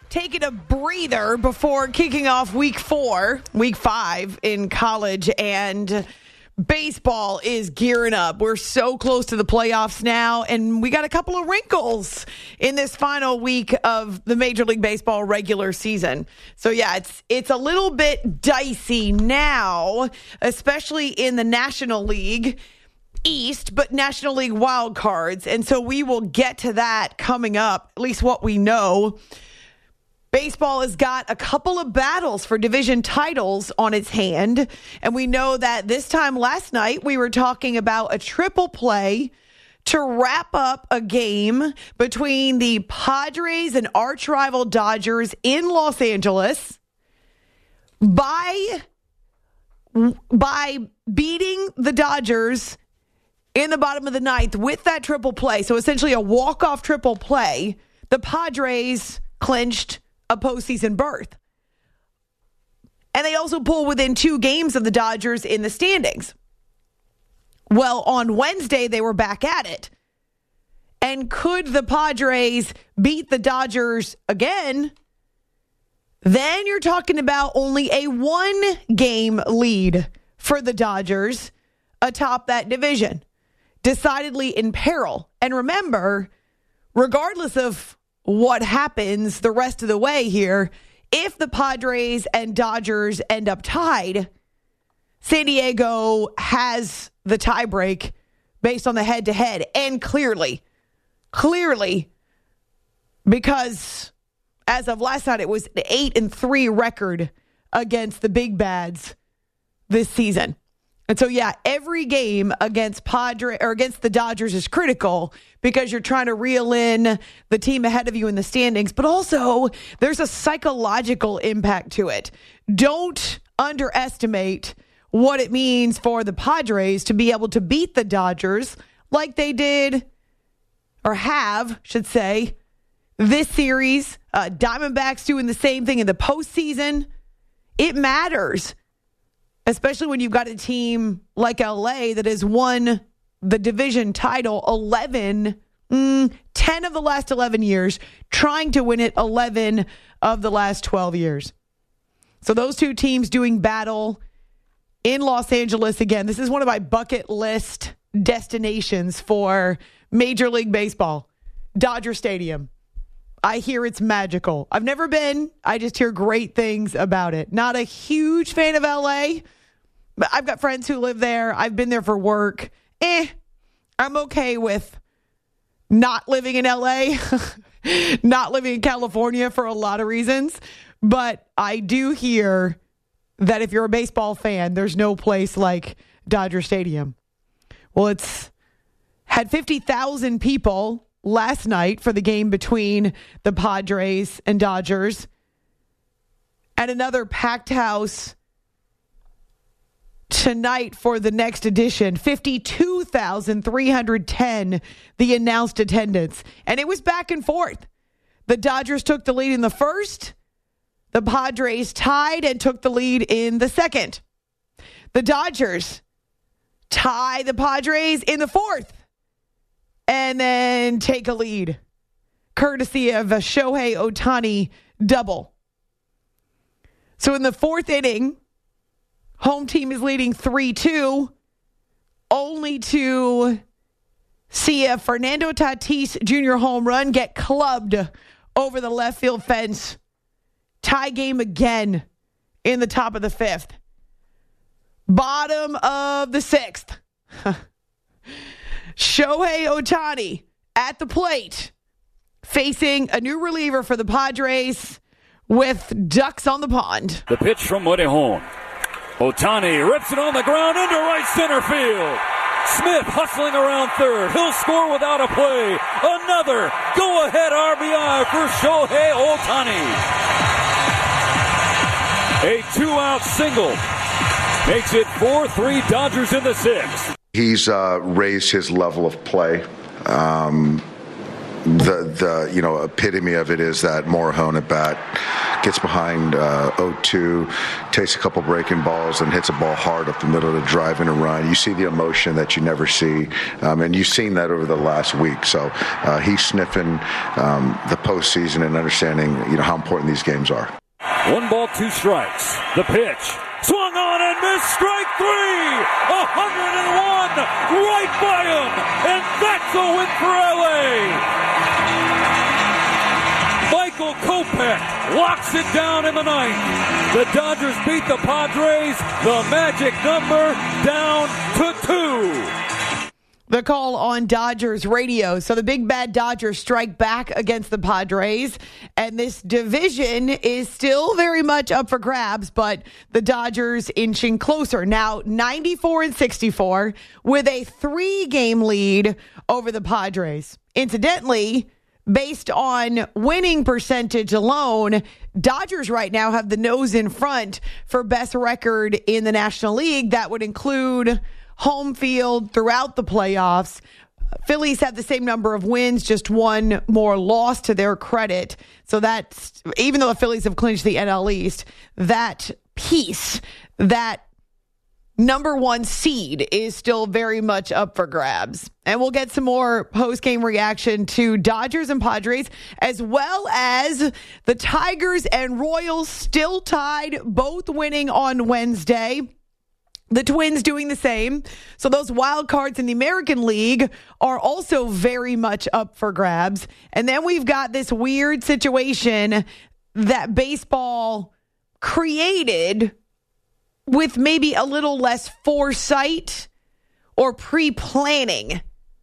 taking a breather before kicking off week 5 in college, and baseball is gearing up. We're so close to the playoffs now, and we got a couple of wrinkles in this final week of the Major League Baseball regular season. So yeah, it's a little bit dicey now, especially in the National League East, but National League wild cards. And so we will get to that coming up, at least what we know. Baseball has got a couple of battles for division titles on its hand. And we know that this time last night, we were talking about a triple play to wrap up a game between the Padres and arch rival Dodgers in Los Angeles by beating the Dodgers in the bottom of the ninth with that triple play. So essentially a walk-off triple play. The Padres clinched a postseason berth. And they also pull within 2 games of the Dodgers in the standings. Well, on Wednesday, they were back at it. And could the Padres beat the Dodgers again? Then you're talking about only a 1-game lead for the Dodgers atop that division. Decidedly in peril. And remember, regardless of what happens the rest of the way here, if the Padres and Dodgers end up tied, San Diego has the tiebreak based on the head-to-head. And clearly, because as of last night, it was an 8-3 record against the Big Bads this season. And so, yeah, every game against the Dodgers is critical because you're trying to reel in the team ahead of you in the standings. But also, there's a psychological impact to it. Don't underestimate what it means for the Padres to be able to beat the Dodgers like they did, or should say, this series. Diamondbacks doing the same thing in the postseason. It matters. Especially when you've got a team like LA that has won the division title 10 of the last 11 years, trying to win it 11 of the last 12 years. So those two teams doing battle in Los Angeles again. This is one of my bucket list destinations for Major League Baseball. Dodger Stadium. I hear it's magical. I've never been. I just hear great things about it. Not a huge fan of LA, but I've got friends who live there. I've been there for work. I'm okay with not living in LA, not living in California for a lot of reasons. But I do hear that if you're a baseball fan, there's no place like Dodger Stadium. Well, it's had 50,000 people last night for the game between the Padres and Dodgers, and another packed house tonight for the next edition. 52,310 the announced attendance, and it was back and forth. The Dodgers took the lead in the first. The Padres tied and took the lead in the second. The Dodgers tie the Padres in the fourth and then take a lead, courtesy of a Shohei Ohtani double. So in the fourth inning, home team is leading 3-2, only to see a Fernando Tatis Jr. home run get clubbed over the left field fence. Tie game again in the top of the fifth. Bottom of the sixth. Shohei Ohtani at the plate, facing a new reliever for the Padres with ducks on the pond. The pitch from Morejon. Ohtani rips it on the ground into right center field. Smith hustling around third. He'll score without a play. Another go-ahead RBI for Shohei Ohtani. A 2-out single makes it 4-3 Dodgers in the sixth. He's raised his level of play. The epitome of it is that Morejon at bat, gets behind 0-2, takes a couple breaking balls, and hits a ball hard up the middle to drive in a run. You see the emotion that you never see, and you've seen that over the last week. So he's sniffing the postseason and understanding, how important these games are. 1 ball, 2 strikes. The pitch. Swung on and missed. Strike 3. 101 right by him. And that's a win for LA. Michael Kopech locks it down in the 9th. The Dodgers beat the Padres. The magic number down to 2. The call on Dodgers radio. So the big bad Dodgers strike back against the Padres. And this division is still very much up for grabs, but the Dodgers inching closer. Now 94-64 with a 3-game lead over the Padres. Incidentally, based on winning percentage alone, Dodgers right now have the nose in front for best record in the National League. That would include home field throughout the playoffs. Phillies have the same number of wins, just 1 more loss to their credit. So that's, even though the Phillies have clinched the NL East, that piece, that number 1 seed is still very much up for grabs. And we'll get some more post-game reaction to Dodgers and Padres, as well as the Tigers and Royals still tied, both winning on Wednesday. The Twins doing the same. So those wild cards in the American League are also very much up for grabs. And then we've got this weird situation that baseball created with maybe a little less foresight or pre-planning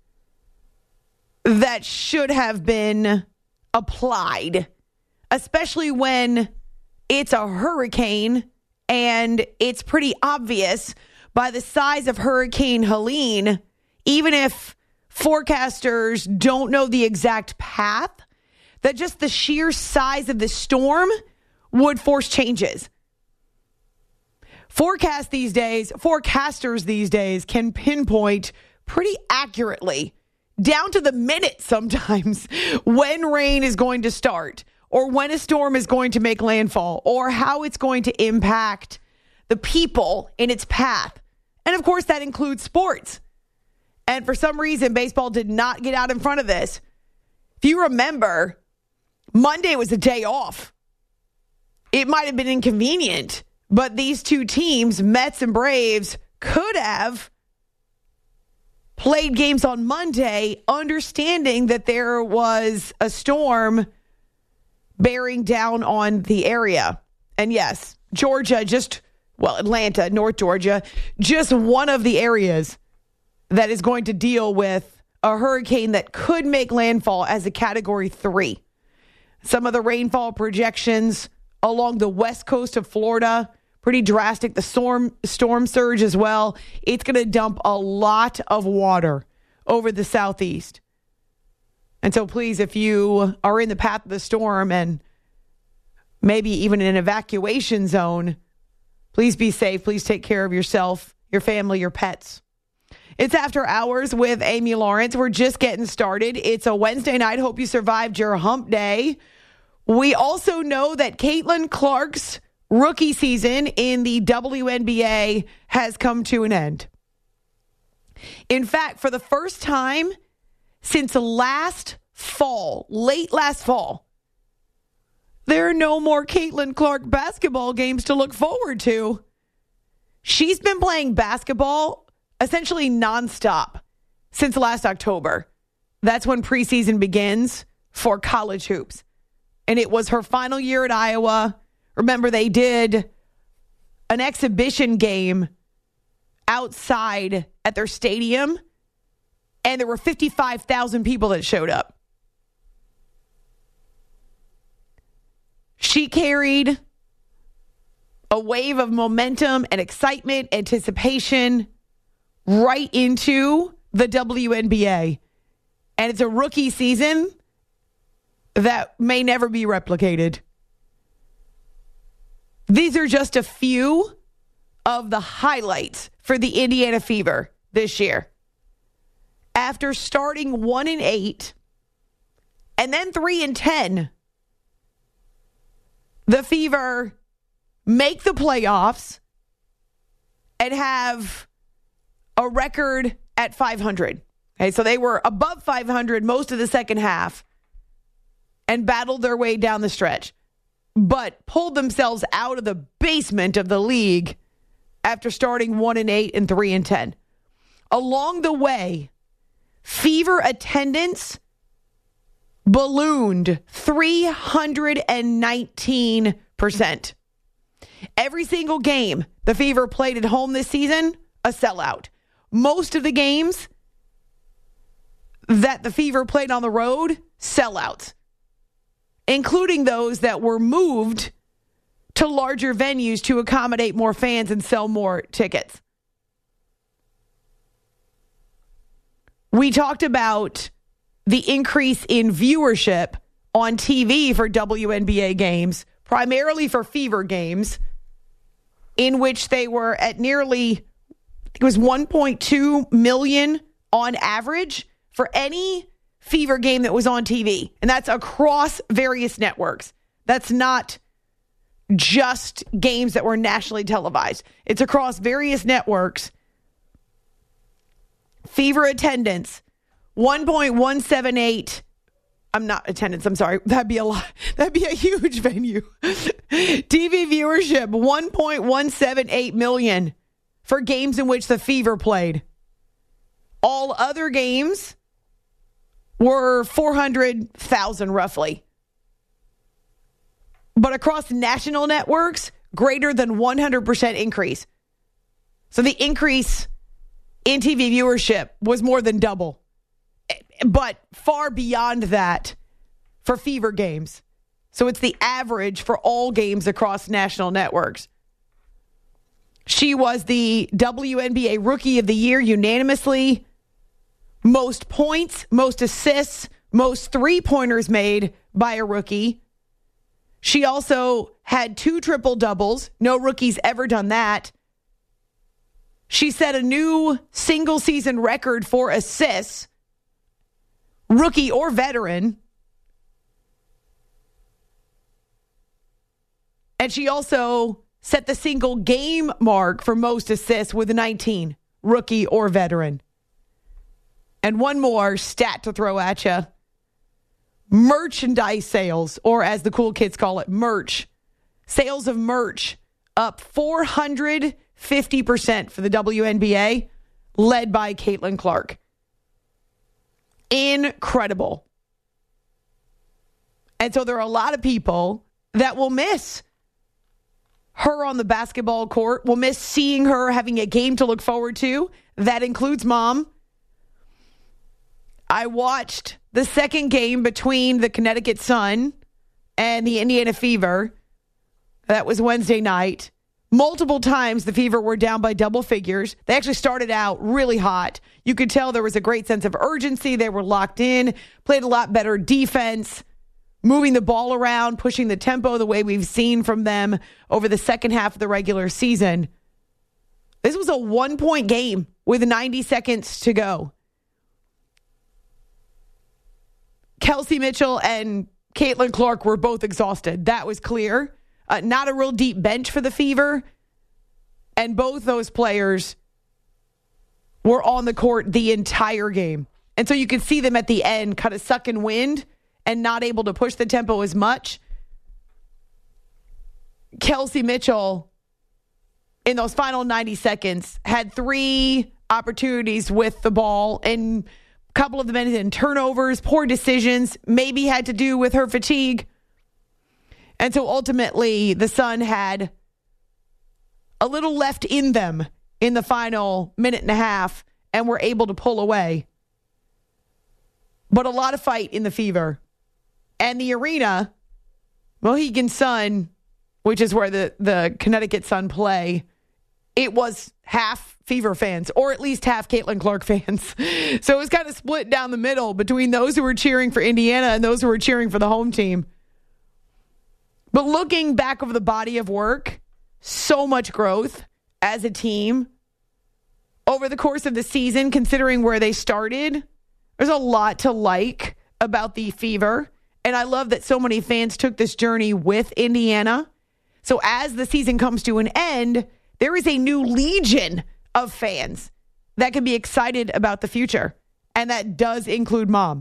that should have been applied, especially when it's a hurricane. And it's pretty obvious by the size of Hurricane Helene, even if forecasters don't know the exact path, that just the sheer size of the storm would force changes. Forecasters these days can pinpoint pretty accurately, down to the minute sometimes, when rain is going to start, or when a storm is going to make landfall, or how it's going to impact the people in its path. And of course, that includes sports. And for some reason, baseball did not get out in front of this. If you remember, Monday was a day off. It might have been inconvenient, but these two teams, Mets and Braves, could have played games on Monday, understanding that there was a storm bearing down on the area. And yes, Georgia, Atlanta, North Georgia, just one of the areas that is going to deal with a hurricane that could make landfall as a Category 3. Some of the rainfall projections along the west coast of Florida, pretty drastic. The storm surge as well. It's going to dump a lot of water over the southeast. And so please, if you are in the path of the storm and maybe even in an evacuation zone, please be safe. Please take care of yourself, your family, your pets. It's After Hours with Amy Lawrence. We're just getting started. It's a Wednesday night. Hope you survived your hump day. We also know that Caitlin Clark's rookie season in the WNBA has come to an end. In fact, for the first time since late last fall, there are no more Caitlin Clark basketball games to look forward to. She's been playing basketball essentially nonstop since last October. That's when preseason begins for college hoops. And it was her final year at Iowa. Remember, they did an exhibition game outside at their stadium, and there were 55,000 people that showed up. She carried a wave of momentum and excitement, anticipation right into the WNBA. And it's a rookie season that may never be replicated. These are just a few of the highlights for the Indiana Fever this year. After starting 1-8 and then 3-10, the Fever make the playoffs and have a record at 500. Okay, so they were above 500 most of the second half and battled their way down the stretch, but pulled themselves out of the basement of the league after starting 1-8 and 3-10. Along the way, Fever attendance ballooned 319%. Every single game the Fever played at home this season, a sellout. Most of the games that the Fever played on the road, sellouts, including those that were moved to larger venues to accommodate more fans and sell more tickets. We talked about the increase in viewership on TV for WNBA games, primarily for Fever games, in which they were at nearly, it was 1.2 million on average for any Fever game that was on TV. And that's across various networks. That's not just games that were nationally televised. It's across various networks. Fever attendance, 1.178. I'm not attendance, I'm sorry. That'd be a lot. That'd be a huge venue. TV viewership, 1.178 million for games in which the Fever played. All other games were 400,000 roughly. But across national networks, greater than 100% increase. So the increase in TV viewership was more than double. But far beyond that for Fever games. So it's the average for all games across national networks. She was the WNBA Rookie of the Year unanimously. Most points, most assists, most three-pointers made by a rookie. She also had 2 triple-doubles. No rookie's ever done that. She set a new single-season record for assists, rookie or veteran. And she also set the single game mark for most assists with 19, rookie or veteran. And one more stat to throw at you. Merchandise sales, or as the cool kids call it, merch. Sales of merch up 450% for the WNBA, led by Caitlin Clark. Incredible. And so there are a lot of people that will miss her on the basketball court, will miss seeing her having a game to look forward to. That includes Mom. I watched the second game between the Connecticut Sun and the Indiana Fever. That was Wednesday night. Multiple times the Fever were down by double figures. They actually started out really hot. You could tell there was a great sense of urgency. They were locked in, played a lot better defense, moving the ball around, pushing the tempo the way we've seen from them over the second half of the regular season. This was a 1-point game with 90 seconds to go. Kelsey Mitchell and Caitlin Clark were both exhausted. That was clear. Not a real deep bench for the Fever. And both those players were on the court the entire game. And so you could see them at the end kind of sucking wind and not able to push the tempo as much. Kelsey Mitchell, in those final 90 seconds, had 3 opportunities with the ball, and a couple of them ended in turnovers, poor decisions, maybe had to do with her fatigue. And so ultimately, the Sun had a little left in them in the final minute and a half and were able to pull away. But a lot of fight in the Fever. And the arena, Mohegan Sun, which is where the Connecticut Sun play, it was half Fever fans, or at least half Caitlin Clark fans. So it was kind of split down the middle between those who were cheering for Indiana and those who were cheering for the home team. But looking back over the body of work, so much growth as a team over the course of the season, considering where they started. There's a lot to like about the Fever And I love that so many fans took this journey with Indiana. So as the season comes to an end, there is a new legion of fans that can be excited about the future. And that does include Mom.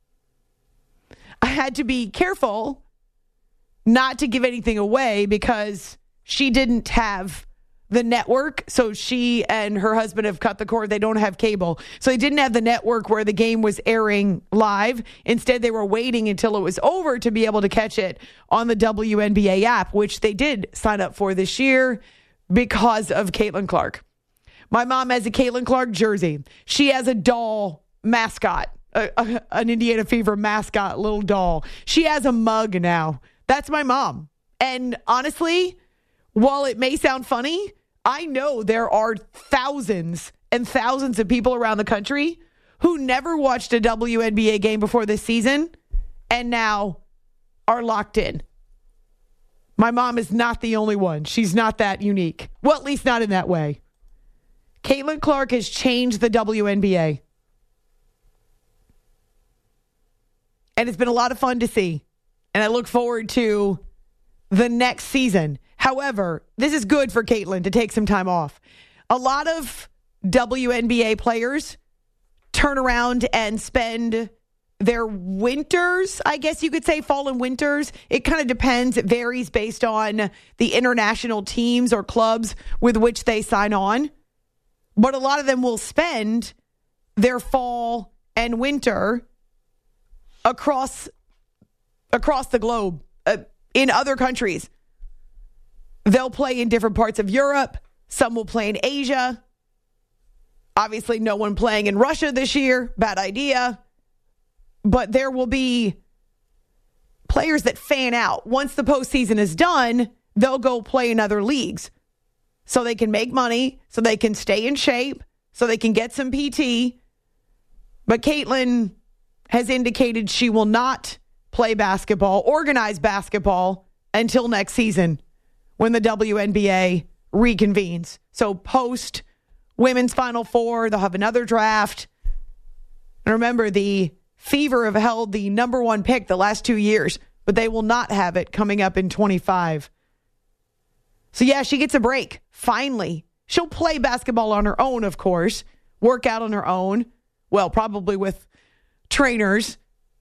I had to be careful not to give anything away because she didn't have the network. So she and her husband have cut the cord. They don't have cable. So they didn't have the network where the game was airing live. Instead, they were waiting until it was over to be able to catch it on the WNBA app, which they did sign up for this year because of Caitlin Clark. My mom has a Caitlin Clark jersey. She has a doll mascot, an Indiana Fever mascot little doll. She has a mug now. That's my mom. And honestly, while it may sound funny, I know there are thousands and thousands of people around the country who never watched a WNBA game before this season and now are locked in. My mom is not the only one. She's not that unique. Well, at least not in that way. Caitlin Clark has changed the WNBA. And it's been a lot of fun to see. And I look forward to the next season. However, this is good for Caitlin to take some time off. A lot of WNBA players turn around and spend their winters, I guess you could say, fall and winters. It kind of depends. It varies based on the international teams or clubs with which they sign on. But a lot of them will spend their fall and winter across the globe, in other countries. They'll play in different parts of Europe. Some will play in Asia. Obviously, no one playing in Russia this year. Bad idea. But there will be players that fan out. Once the postseason is done, they'll go play in other leagues so they can make money, so they can stay in shape, so they can get some PT. But Caitlin has indicated she will not play basketball, organize basketball, until next season when the WNBA reconvenes. So post Women's Final Four, they'll have another draft. And remember, the Fever have held the number one pick the last 2 years, but they will not have it coming up in 25. So yeah, she gets a break. Finally. She'll play basketball on her own, of course. Work out on her own. Well, probably with trainers.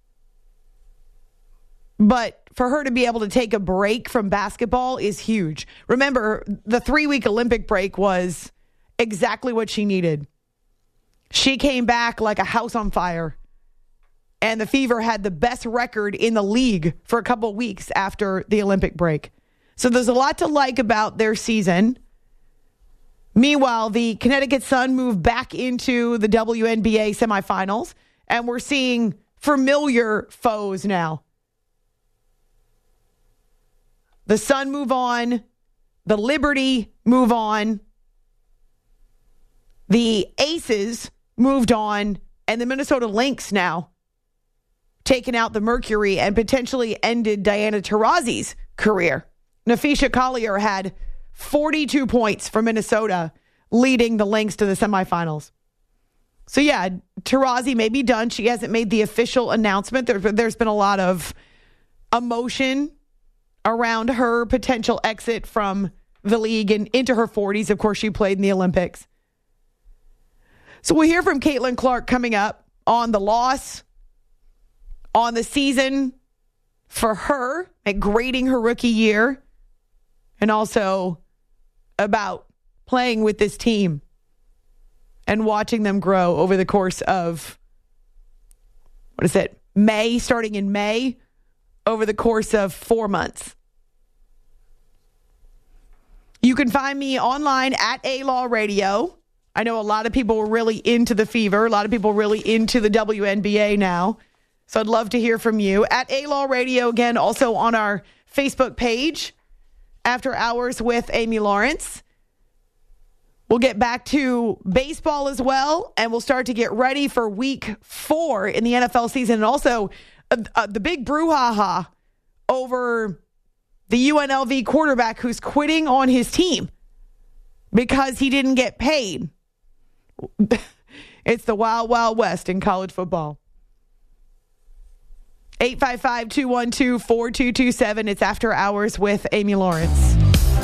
But for her to be able to take a break from basketball is huge. Remember, the 3-week Olympic break was exactly what she needed. She came back like a house on fire. And the Fever had the best record in the league for a couple of weeks after the Olympic break. So there's a lot to like about their season. Meanwhile, the Connecticut Sun moved back into the WNBA semifinals. And we're seeing familiar foes now. The Sun move on. The Liberty move on. The Aces moved on. And the Minnesota Lynx now taken out the Mercury and potentially ended Diana Taurasi's career. Nafisha Collier had 42 points for Minnesota, leading the Lynx to the semifinals. So yeah, Taurasi may be done. She hasn't made the official announcement. There's been a lot of emotion around her potential exit from the league and into her 40s. Of course, she played in the Olympics. So we'll hear from Caitlin Clark coming up on the loss, on the season for her, at grading her rookie year, and also about playing with this team and watching them grow over the course of, May, starting in May, over the course of 4 months. You can find me online at A-Law Radio. I know a lot of people were really into the Fever. A lot of people really into the WNBA now. So I'd love to hear from you. At A-Law Radio, again, also on our Facebook page, After Hours with Amy Lawrence. We'll get back to baseball as well, and we'll start to get ready for week 4 in the NFL season. And also the big brouhaha over the UNLV quarterback who's quitting on his team because he didn't get paid. It's the wild, wild west in college football. 855-212-4227. It's After Hours with Amy Lawrence.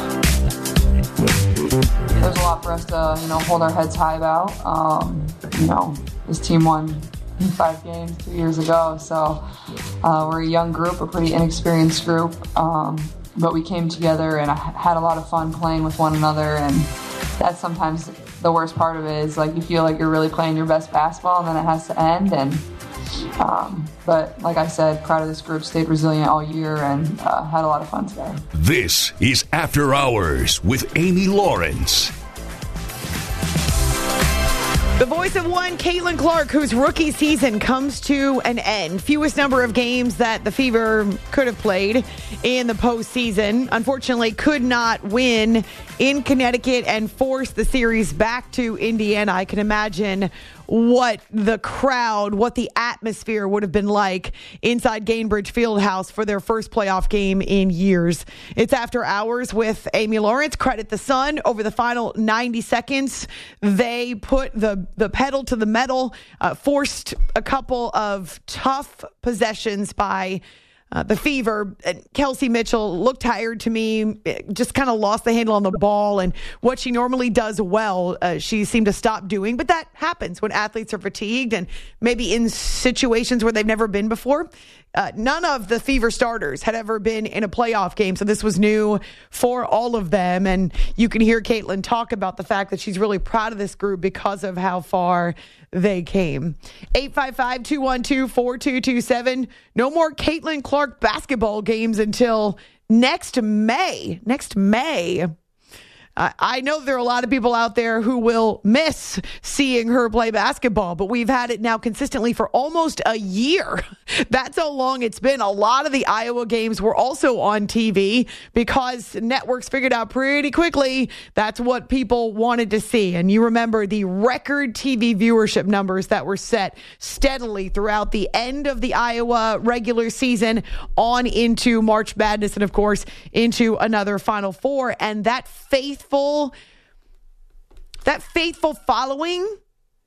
There's a lot for us to, hold our heads high about. This team won 5 games 2 years ago, so we're a young group, a pretty inexperienced group, but we came together and I had a lot of fun playing with one another, and that's sometimes the worst part of it is like you feel like you're really playing your best basketball and then it has to end. And but like I said, proud of this group, stayed resilient all year and had a lot of fun today. This is After Hours with Amy Lawrence. The voice of one, Caitlin Clark, whose rookie season comes to an end. Fewest number of games that the Fever could have played in the postseason. Unfortunately, could not win in Connecticut and force the series back to Indiana. I can imagine what the crowd, what the atmosphere would have been like inside Gainbridge Fieldhouse for their first playoff game in years. It's After Hours with Amy Lawrence. Credit the Sun. Over the final 90 seconds, they put the pedal to the metal, forced a couple of tough possessions by the Fever. Kelsey Mitchell looked tired to me, just kind of lost the handle on the ball, and what she normally does well, she seemed to stop doing. But that happens when athletes are fatigued and maybe in situations where they've never been before. None of the Fever starters had ever been in a playoff game, so this was new for all of them. And you can hear Caitlin talk about the fact that she's really proud of this group because of how far they came. 855-212-4227. No more Caitlin Clark basketball games until next May. I know there are a lot of people out there who will miss seeing her play basketball, but we've had it now consistently for almost a year. That's how long it's been. A lot of the Iowa games were also on TV because networks figured out pretty quickly that's what people wanted to see. And you remember the record TV viewership numbers that were set steadily throughout the end of the Iowa regular season on into March Madness and, of course, into another Final Four. And that faithful following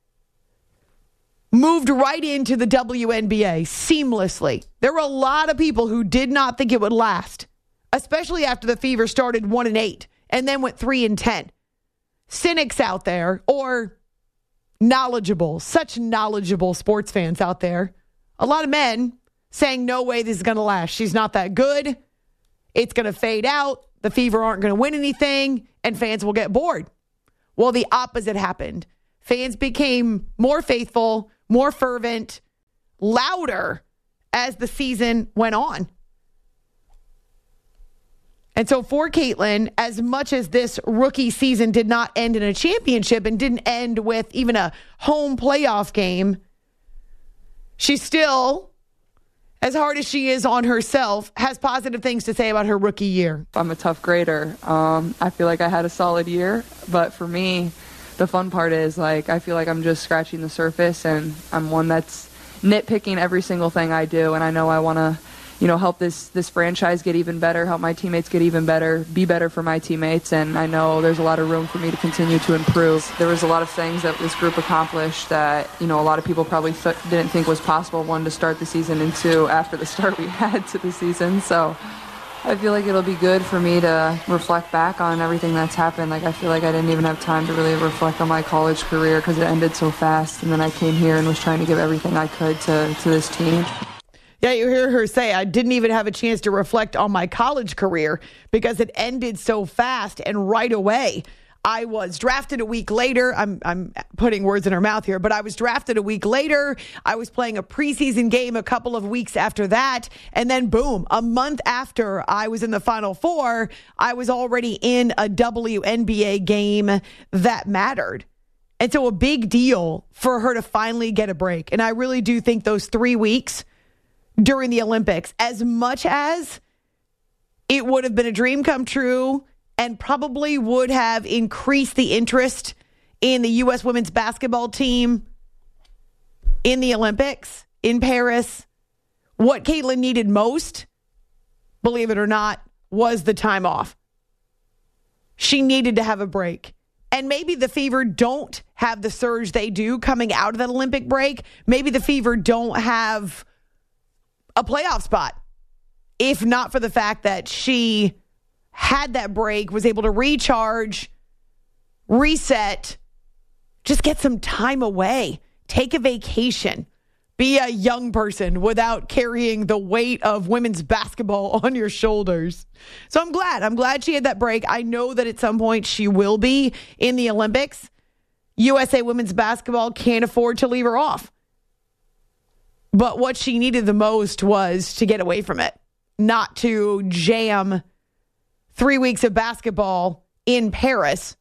moved right into the WNBA seamlessly. There were a lot of people who did not think it would last, especially after the Fever started 1-8 and then went 3-10. Cynics out there, or such knowledgeable sports fans out there. A lot of men saying, no way this is going to last. She's not that good. It's going to fade out. The Fever aren't going to win anything, and fans will get bored. Well, the opposite happened. Fans became more faithful, more fervent, louder as the season went on. And so for Caitlin, as much as this rookie season did not end in a championship and didn't end with even a home playoff game, she still, as hard as she is on herself, has positive things to say about her rookie year. I'm a tough grader. I feel like I had a solid year, but for me, the fun part is I feel like I'm just scratching the surface, and I'm one that's nitpicking every single thing I do, and I know I want to, help this franchise get even better, help my teammates get even better, be better for my teammates, and I know there's a lot of room for me to continue to improve. There was a lot of things that this group accomplished that, a lot of people probably didn't think was possible, one, to start the season, and two, after the start we had to the season. So I feel like it'll be good for me to reflect back on everything that's happened. I feel like I didn't even have time to really reflect on my college career because it ended so fast, and then I came here and was trying to give everything I could to this team. Yeah, you hear her say, I didn't even have a chance to reflect on my college career because it ended so fast and right away. I was drafted a week later. I'm putting words in her mouth here, but I was drafted a week later. I was playing a preseason game a couple of weeks after that. And then boom, a month after I was in the Final Four, I was already in a WNBA game that mattered. And so a big deal for her to finally get a break. And I really do think those 3 weeks during the Olympics, as much as it would have been a dream come true and probably would have increased the interest in the U.S. women's basketball team in the Olympics in Paris, what Caitlin needed most, believe it or not, was the time off. She needed to have a break. And maybe the Fever don't have the surge they do coming out of that Olympic break. Maybe the Fever don't have a playoff spot, if not for the fact that she had that break, was able to recharge, reset, just get some time away, take a vacation, be a young person without carrying the weight of women's basketball on your shoulders. So I'm glad she had that break. I know that at some point she will be in the Olympics. USA women's basketball can't afford to leave her off. But what she needed the most was to get away from it, not to jam 3 weeks of basketball in Paris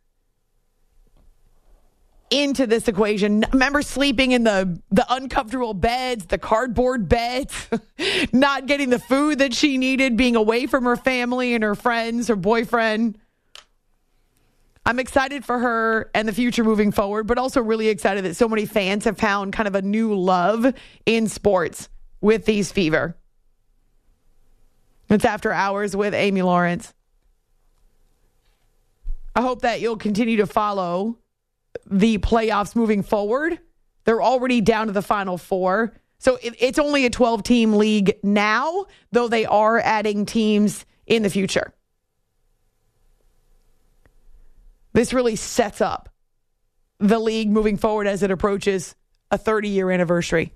into this equation. Remember sleeping in the uncomfortable beds, the cardboard beds, not getting the food that she needed, being away from her family and her friends, her boyfriend. I'm excited for her and the future moving forward, but also really excited that so many fans have found kind of a new love in sports with these Fever. It's After Hours with Amy Lawrence. I hope that you'll continue to follow the playoffs moving forward. They're already down to the Final Four. So it's only a 12-team league now, though they are adding teams in the future. This really sets up the league moving forward as it approaches a 30-year anniversary.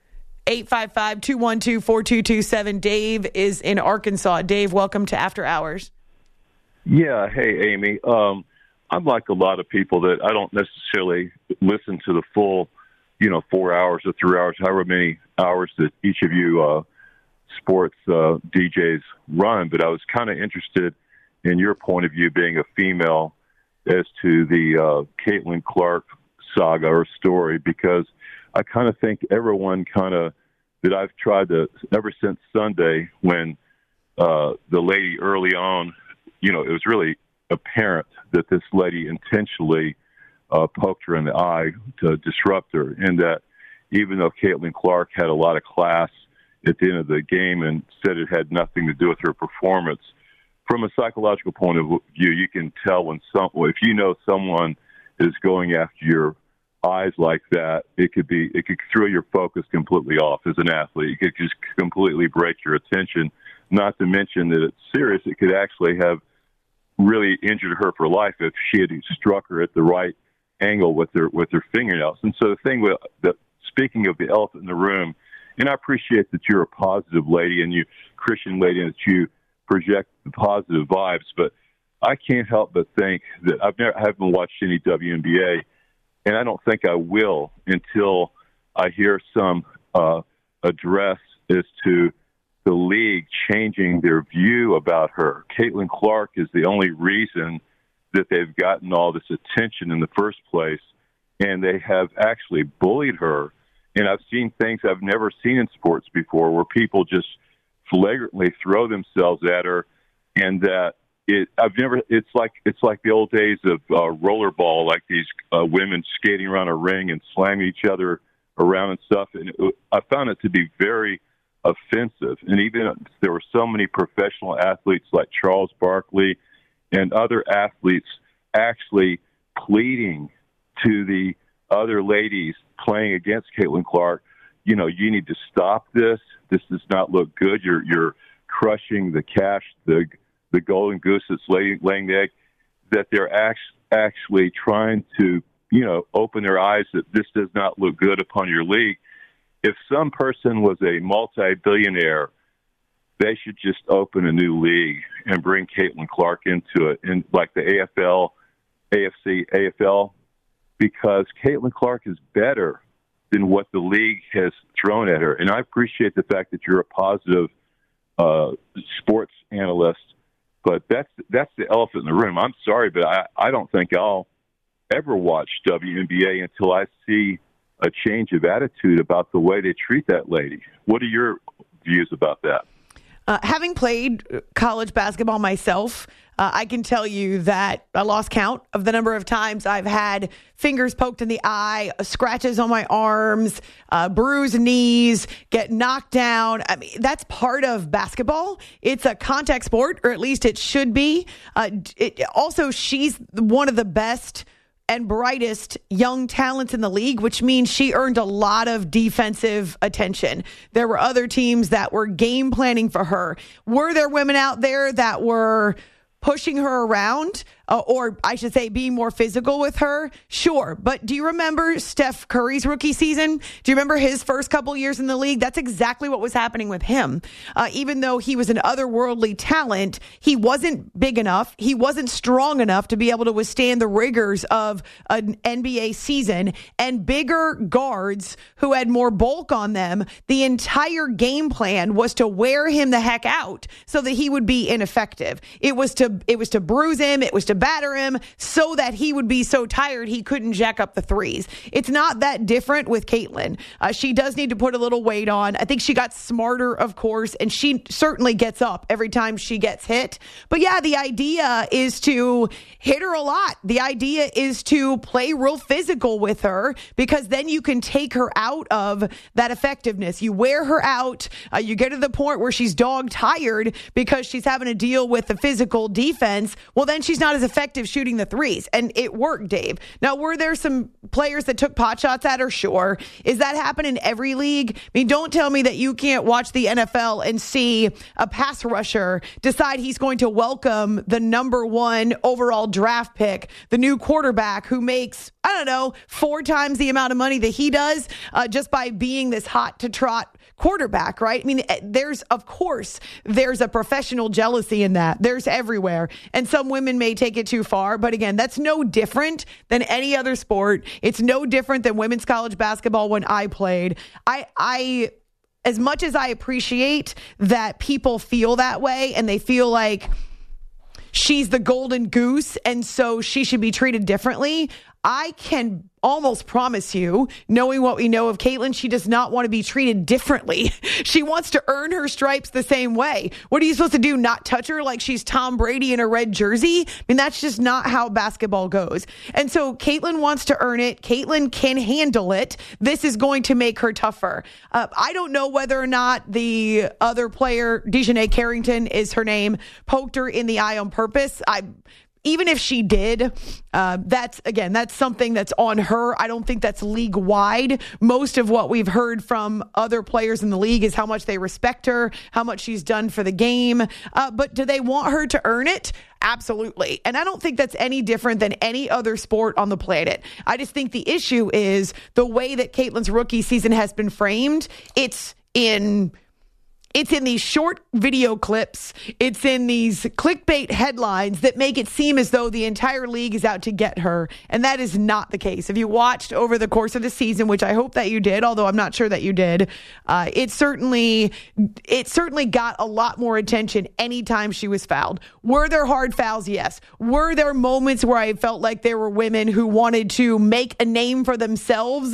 855-212-4227. Dave is in Arkansas. Dave, welcome to After Hours. Yeah. Hey, Amy. I'm like a lot of people that I don't necessarily listen to the full, 4 hours or 3 hours, however many hours that each of you sports DJs run. But I was kind of interested in your point of view, being a female, as to the Caitlin Clark saga or story, because I kind of think everyone that I've tried to, ever since Sunday when the lady early on, it was really apparent that this lady intentionally poked her in the eye to disrupt her, and that even though Caitlin Clark had a lot of class at the end of the game and said it had nothing to do with her performance, from a psychological point of view, you can tell when if someone is going after your eyes like that, it could throw your focus completely off as an athlete. It could just completely break your attention, not to mention that it's serious. It could actually have really injured her for life if she had struck her at the right angle with her fingernails. And so the thing speaking of the elephant in the room, and I appreciate that you're a positive lady and you Christian lady, and that you project the positive vibes, but I can't help but think that I haven't watched any WNBA, and I don't think I will until I hear some address as to the league changing their view about her. Caitlin Clark is the only reason that they've gotten all this attention in the first place, and they have actually bullied her. And I've seen things I've never seen in sports before, where people just flagrantly throw themselves at her, and that it's like the old days of rollerball, like these women skating around a ring and slamming each other around and stuff. And I found it to be very offensive. And even there were so many professional athletes like Charles Barkley and other athletes actually pleading to the other ladies playing against Caitlin Clark, you need to stop this. This does not look good. You're crushing the cash, the golden goose that's laying the egg. That they're actually trying to, open their eyes that this does not look good upon your league. If some person was a multi-billionaire, they should just open a new league and bring Caitlin Clark into it, and like the AFL, AFC, AFL, because Caitlin Clark is better than what the league has thrown at her. And I appreciate the fact that you're a positive sports analyst, but that's the elephant in the room. I'm sorry, but I don't think I'll ever watch WNBA until I see a change of attitude about the way they treat that lady. What are your views about that? Having played college basketball myself, I can tell you that I lost count of the number of times I've had fingers poked in the eye, scratches on my arms, bruised knees, get knocked down. I mean, that's part of basketball. It's a contact sport, or at least it should be. Also, she's one of the best and brightest young talents in the league, which means she earned a lot of defensive attention. There were other teams that were game planning for her. Were there women out there that were pushing her around, or I should say being more physical with her? Sure. But do you remember Steph Curry's rookie season? Do you remember his first couple years in the league? That's exactly what was happening with him. Even though he was an otherworldly talent, he wasn't big enough. He wasn't strong enough to be able to withstand the rigors of an NBA season. And bigger guards who had more bulk on them, the entire game plan was to wear him the heck out so that he would be ineffective. It was to bruise him. It was to batter him so that he would be so tired he couldn't jack up the threes. It's not that different with Caitlin. She does need to put a little weight on. I think she got smarter, of course, and she certainly gets up every time she gets hit. But yeah, the idea is to hit her a lot. The idea is to play real physical with her, because then you can take her out of that effectiveness. You wear her out. You get to the point where she's dog tired because she's having to deal with the physical defense. Well, then she's not as effective shooting the threes. And it worked, Dave. Now, were there some players that took pot shots at her? Sure. Is that happen in every league? I mean, don't tell me that you can't watch the NFL and see a pass rusher decide he's going to welcome the number 1 overall draft pick, the new quarterback who makes, I don't know, 4 times the amount of money that he does just by being this hot to trot quarterback, right? I mean, there's a professional jealousy in that. There's everywhere. And some women may take it too far. But again, that's no different than any other sport. It's no different than women's college basketball when I played. I as much as I appreciate that people feel that way and they feel like she's the golden goose and so she should be treated differently, I can almost promise you, knowing what we know of Caitlin, she does not want to be treated differently. She wants to earn her stripes the same way. What are you supposed to do? Not touch her like she's Tom Brady in a red jersey? I mean, that's just not how basketball goes. And so Caitlin wants to earn it. Caitlin can handle it. This is going to make her tougher. I don't know whether or not the other player, Dejanay Carrington is her name, poked her in the eye on purpose. Even if she did, that's something that's on her. I don't think that's league wide. Most of what we've heard from other players in the league is how much they respect her, how much she's done for the game. But do they want her to earn it? Absolutely. And I don't think that's any different than any other sport on the planet. I just think the issue is the way that Caitlin's rookie season has been framed. It's in these short video clips. It's in these clickbait headlines that make it seem as though the entire league is out to get her. And that is not the case. If you watched over the course of the season, which I hope that you did, although I'm not sure that you did, it certainly got a lot more attention anytime she was fouled. Were there hard fouls? Yes. Were there moments where I felt like there were women who wanted to make a name for themselves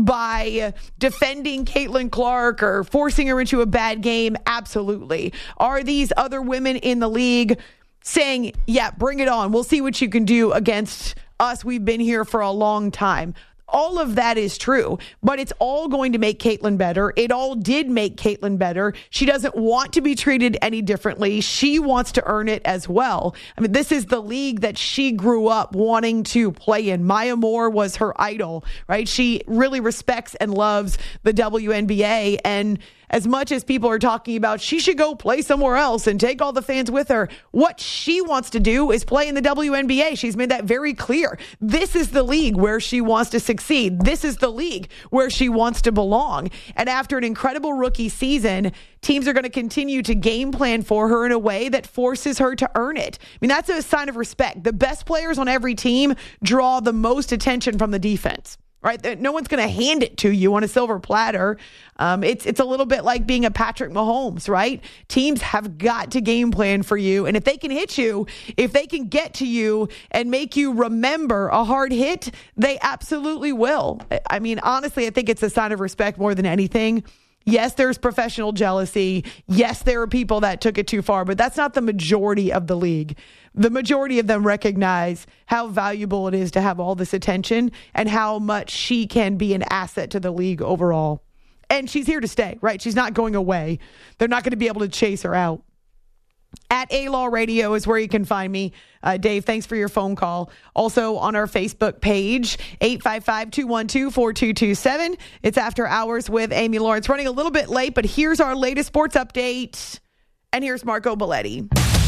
by defending Caitlin Clark or forcing her into a bad game? Absolutely. Are these other women in the league saying, yeah, bring it on. We'll see what you can do against us. We've been here for a long time. All of that is true, but it's all going to make Caitlin better. It all did make Caitlin better. She doesn't want to be treated any differently. She wants to earn it as well. I mean, this is the league that she grew up wanting to play in. Maya Moore was her idol, right? She really respects and loves the WNBA. And as much as people are talking about she should go play somewhere else and take all the fans with her, what she wants to do is play in the WNBA. She's made that very clear. This is the league where she wants to succeed. This is the league where she wants to belong. And after an incredible rookie season, teams are going to continue to game plan for her in a way that forces her to earn it. I mean, that's a sign of respect. The best players on every team draw the most attention from the defense. Right? No one's going to hand it to you on a silver platter. It's a little bit like being a Patrick Mahomes, right? Teams have got to game plan for you. And if they can hit you, if they can get to you and make you remember a hard hit, they absolutely will. I mean, honestly, I think it's a sign of respect more than anything. Yes, there's professional jealousy. Yes, there are people that took it too far, but that's not the majority of the league. The majority of them recognize how valuable it is to have all this attention and how much she can be an asset to the league overall. And she's here to stay, right? She's not going away. They're not going to be able to chase her out. At A-Law Radio is where you can find me. Dave, thanks for your phone call. Also on our Facebook page, 855-212-4227. It's After Hours with Amy Lawrence. Running a little bit late, but here's our latest sports update. And here's Marco Belletti.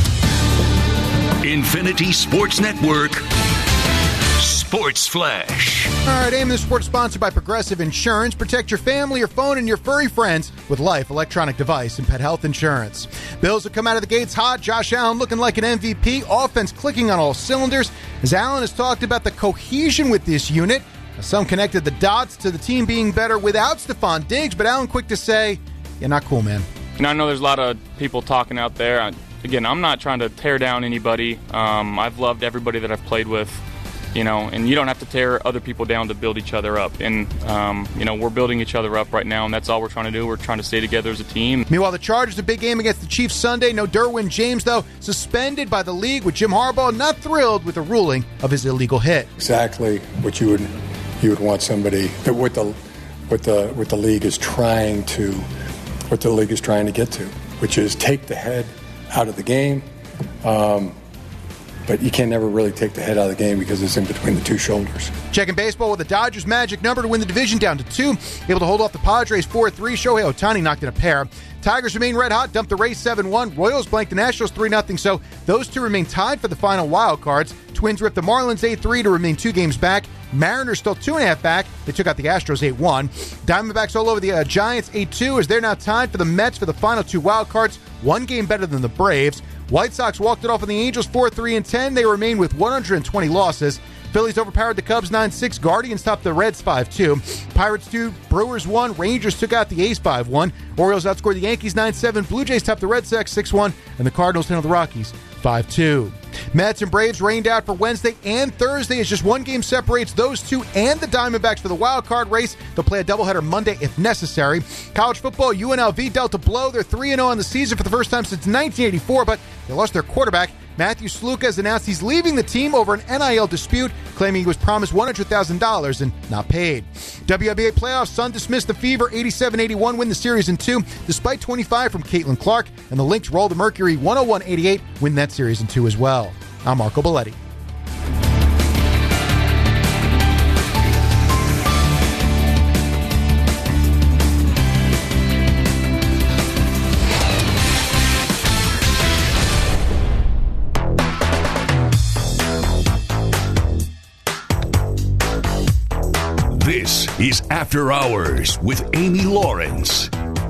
Infinity Sports Network. Sports Flash. All right, Amy, this sports sponsored by Progressive Insurance. Protect your family, your phone, and your furry friends with Life electronic device and pet health insurance. Bills have come out of the gates hot. Josh Allen looking like an MVP. Offense clicking on all cylinders. As Allen has talked about the cohesion with this unit. Some connected the dots to the team being better without Stephon Diggs, but Allen quick to say, yeah, not cool, man. And I know there's a lot of people talking out there. Again, I'm not trying to tear down anybody. I've loved everybody that I've played with. And you don't have to tear other people down to build each other up. And, we're building each other up right now, and that's all we're trying to do. We're trying to stay together as a team. Meanwhile, the Chargers, a big game against the Chiefs Sunday. No Derwin James, though, suspended by the league, with Jim Harbaugh not thrilled with the ruling of his illegal hit. Exactly what you would want somebody, what the league is trying to get to, which is take the head out of the game. But you can never really take the head out of the game because it's in between the two shoulders. Checking baseball with the Dodgers' magic number to win the division down to 2. Able to hold off the Padres 4-3. Shohei Ohtani knocked in a pair. Tigers remain red hot, dumped the Rays 7-1. Royals blanked the Nationals 3-0. So those two remain tied for the final wild cards. Twins ripped the Marlins 8-3 to remain 2 games back. Mariners still 2.5 back. They took out the Astros 8-1. Diamondbacks all over the Giants 8-2 as they're now tied for the Mets for the final 2 wild cards. 1 game better than the Braves. White Sox walked it off on the Angels 4-3-10. They remain with 120 losses. Phillies overpowered the Cubs 9-6. Guardians topped the Reds 5-2. Pirates 2, Brewers 1. Rangers took out the A's 5-1. Orioles outscored the Yankees 9-7. Blue Jays topped the Red Sox 6-1. And the Cardinals handled the Rockies 5-2. Mets and Braves rained out for Wednesday and Thursday as just 1 game separates those two and the Diamondbacks for the wild card race. They'll play a doubleheader Monday if necessary. College football, UNLV dealt a blow. They're 3-0 on the season for the first time since 1984, but they lost their quarterback. Matthew Sluka has announced he's leaving the team over an NIL dispute, claiming he was promised $100,000 and not paid. WNBA playoffs, Sun dismissed the Fever 87-81, win the series in 2, despite 25 from Caitlin Clark, and the Lynx roll the Mercury 101-88, win that series in 2 as well. I'm Marco Belletti. This is After Hours with Amy Lawrence.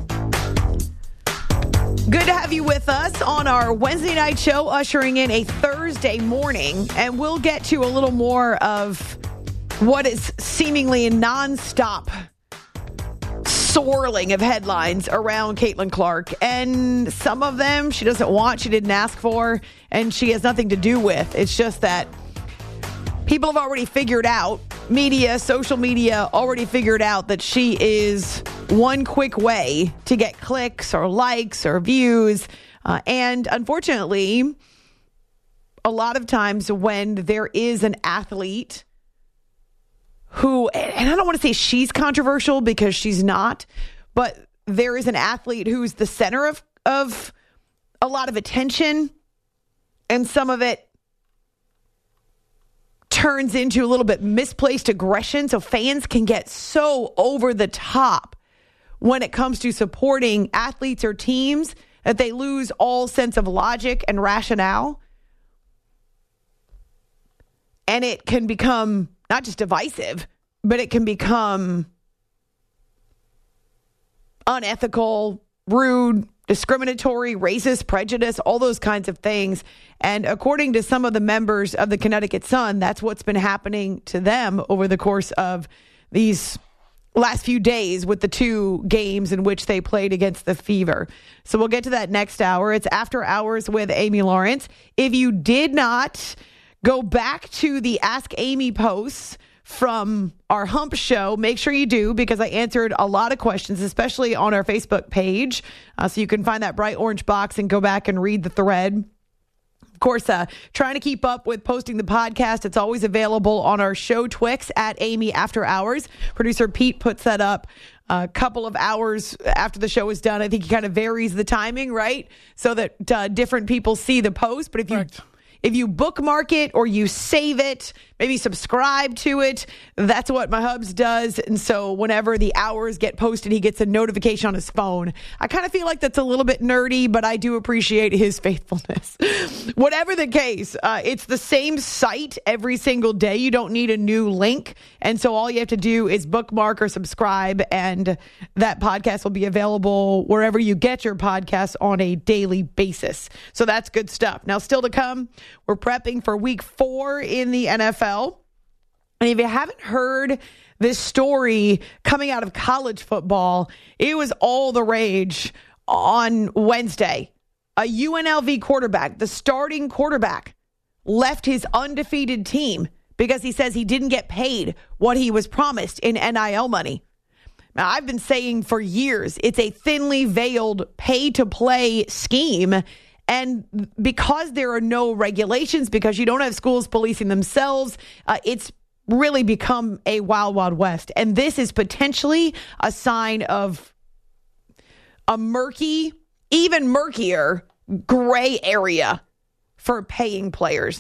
Good to have you with us on our Wednesday night show, ushering in a Thursday morning. And we'll get to a little more of what is seemingly a nonstop swirling of headlines around Caitlin Clark. And some of them she doesn't want, she didn't ask for, and she has nothing to do with. It's just that people have already figured out, social media already figured out that she is one quick way to get clicks or likes or views. And unfortunately, a lot of times when there is an athlete who, and I don't want to say she's controversial because she's not, but there is an athlete who's the center of a lot of attention, and some of it turns into a little bit misplaced aggression. So fans can get so over the top when it comes to supporting athletes or teams that they lose all sense of logic and rationale. And it can become not just divisive, but it can become unethical, rude, discriminatory, racist, prejudice, all those kinds of things. And according to some of the members of the Connecticut Sun, that's what's been happening to them over the course of these last few days with the 2 games in which they played against the Fever. So we'll get to that next hour. It's After Hours with Amy Lawrence. If you did not go back to the Ask Amy posts from our Hump show, make sure you do, because I answered a lot of questions, especially on our Facebook page. So you can find that bright orange box and go back and read the thread. Of course, trying to keep up with posting the podcast. It's always available on our show Twix at Amy After Hours. Producer Pete puts that up a couple of hours after the show is done. I think he kind of varies the timing, right? So that different people see the post. But if you bookmark it or you save it, maybe subscribe to it, that's what my hubs does. And so whenever the hours get posted, he gets a notification on his phone. I kind of feel like that's a little bit nerdy, but I do appreciate his faithfulness. Whatever the case, it's the same site every single day. You don't need a new link. And so all you have to do is bookmark or subscribe, and that podcast will be available wherever you get your podcasts on a daily basis. So that's good stuff. Now, still to come, we're prepping for week 4 in the NFL. And if you haven't heard this story coming out of college football, it was all the rage on Wednesday. A UNLV quarterback, the starting quarterback, left his undefeated team because he says he didn't get paid what he was promised in NIL money. Now, I've been saying for years, it's a thinly veiled pay-to-play scheme. And because there are no regulations, because you don't have schools policing themselves, it's really become a wild, wild west. And this is potentially a sign of a murky, even murkier gray area for paying players.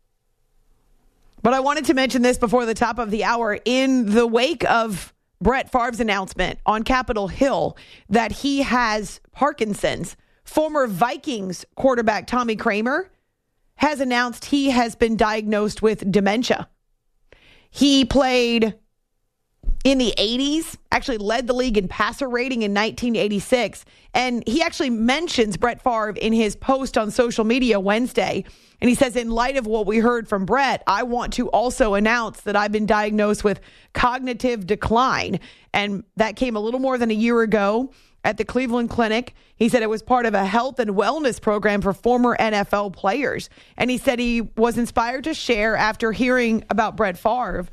But I wanted to mention this before the top of the hour. In the wake of Brett Favre's announcement on Capitol Hill that he has Parkinson's, former Vikings quarterback Tommy Kramer has announced he has been diagnosed with dementia. He played in the 80s, actually led the league in passer rating in 1986. And he actually mentions Brett Favre in his post on social media Wednesday. And he says, in light of what we heard from Brett, I want to also announce that I've been diagnosed with cognitive decline. And that came a little more than a year ago at the Cleveland Clinic. He said it was part of a health and wellness program for former NFL players. And he said he was inspired to share after hearing about Brett Favre.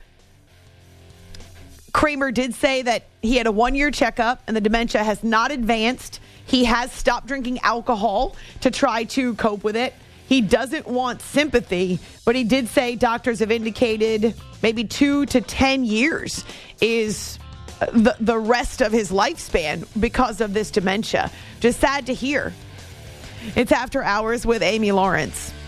Kramer did say that he had a 1-year checkup and the dementia has not advanced. He has stopped drinking alcohol to try to cope with it. He doesn't want sympathy, but he did say doctors have indicated maybe 2 to 10 years is the rest of his lifespan because of this dementia. Just sad to hear. It's After Hours with Amy Lawrence.